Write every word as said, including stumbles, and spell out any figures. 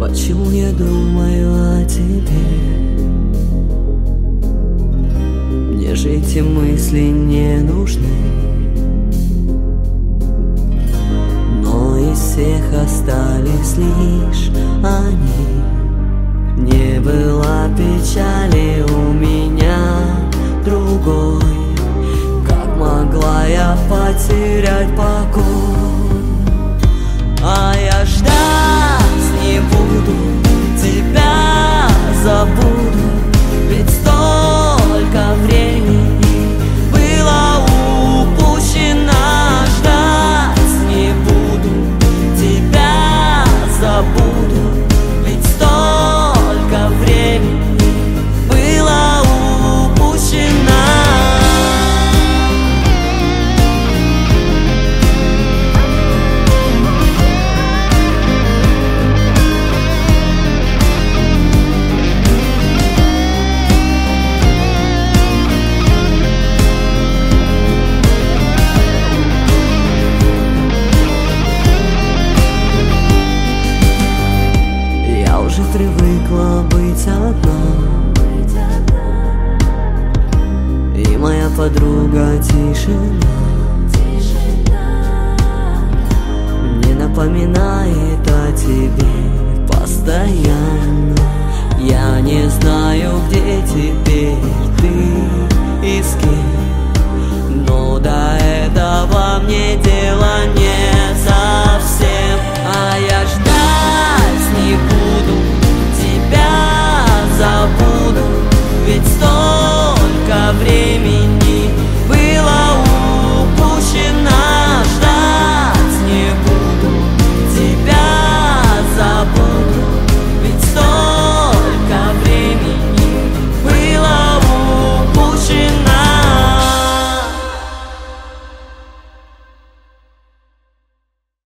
Почему я думаю о тебе? Мне же эти мысли не нужны, но из всех остались лишь они. Не было печали у меня другой. Как могла я потерять покой? А я ждать не буду, тебя забуду, ведь столько времени было упущено. Ждать не буду, тебя забуду, ведь столько времени было упущено. Привыкла быть одна, и моя подруга тишина мне напоминает о тебе постоянно. Я не знаю, где теперь ты и с кем, но да